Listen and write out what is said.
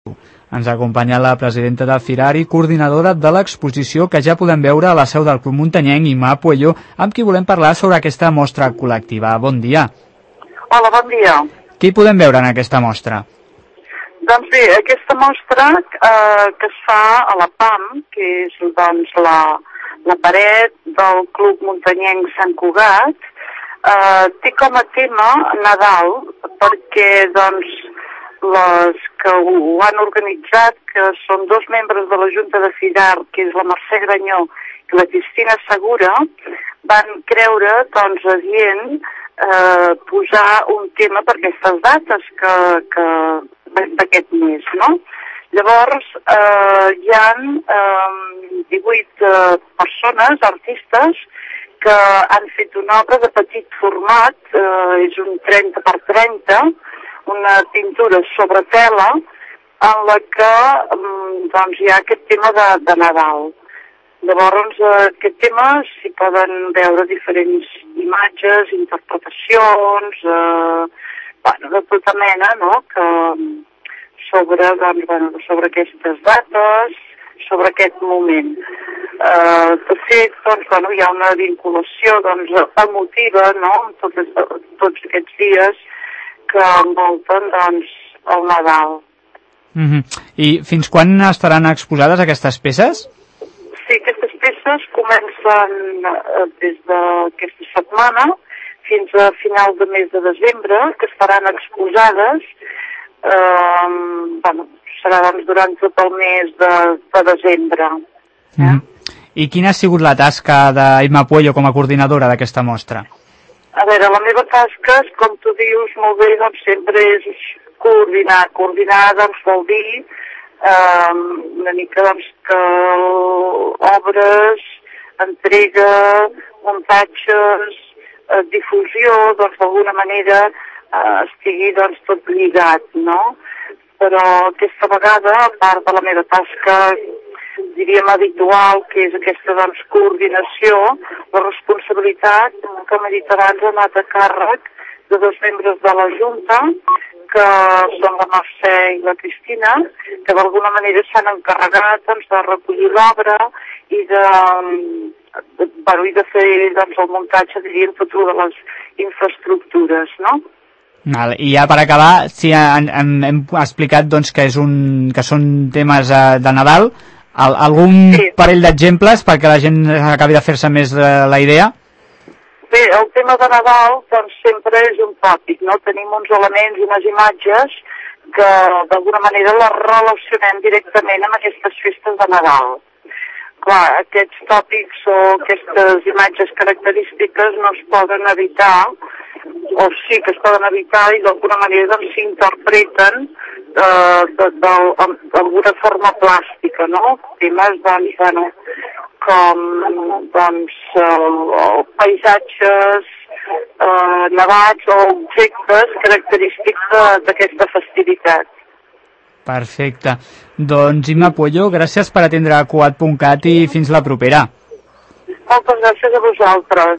Ens acompanya la presidenta del FIRAR i coordinadora de l'exposició que ja podem veure a la seu del Club Muntanyenc, Imma Puello, amb qui volem parlar sobre aquesta mostra col·lectiva. Bon dia. Hola, bon dia. Què hi podem veure en aquesta mostra? Doncs bé, aquesta mostra que es fa a la PAM, que és doncs, la paret del Club Muntanyenc Sant Cugat, té com a tema Nadal, perquè doncs, les que ho han organitzat, que són dos membres de la Junta de FIRAR, que és la Mercè Granyó i la Cristina Segura, van creure doncs, adient posar un tema per aquestes dates d'aquest mes, no? Llavors, hi ha 18 persones, artistes, que han fet una obra de petit format, és un 30 per 30, una pintura sobre tela, en la que doncs, hi ha aquest tema de Nadal. Llavors, aquest tema s'hi poden veure diferents imatges, interpretacions, de tota mena, no?, sobre aquestes dates, sobre aquest moment. De fet, doncs, hi ha una vinculació emotiva, no?, tots aquests dies que envolten doncs, el Nadal. I fins quan estaran exposades aquestes peces? Sí, aquestes peces comencen des d'aquesta setmana fins a final de mes de desembre, que estaran exposades, serà doncs, durant tot el mes de desembre. I quina ha sigut la tasca d'Imma Puello com a coordinadora d'aquesta mostra? A veure, la meva tasca, com tu dius molt bé, doncs sempre és coordinar. Coordinar, doncs, vol dir una mica, doncs, que obres, entrega, muntatges, difusió, doncs, d'alguna manera estigui, doncs, tot lligat, no? Però aquesta vegada, a part de la meva tasca, diríem habitual, que és aquesta doncs, coordinació, la responsabilitat, com he dit abans, ha anat a càrrec de dos membres de la Junta, que són la Mercè i la Cristina, que d'alguna manera s'han encarregat doncs, de recollir l'obra i de fer doncs, el muntatge, diríem, tot de les infraestructures, no? I ja per acabar, si hem explicat doncs, que són temes de Nadal, algun parell d'exemples perquè la gent acabi de fer-se més la idea? Bé, el tema de Nadal doncs, sempre és un tòpic, no? Tenim uns elements i unes imatges que d'alguna manera les relacionem directament amb aquestes festes de Nadal. Clar, aquests tòpics o aquestes imatges característiques no es poden evitar, o sí que es poden evitar i d'alguna manera doncs, s'interpreten d'alguna forma plàstica, no? Temes, doncs, com paisatges nevats o objectes característics d'aquesta festivitat. Perfecte. Doncs, Imma Puello, gràcies per atendre a Cugat.cat i fins la propera. Moltes gràcies a vosaltres.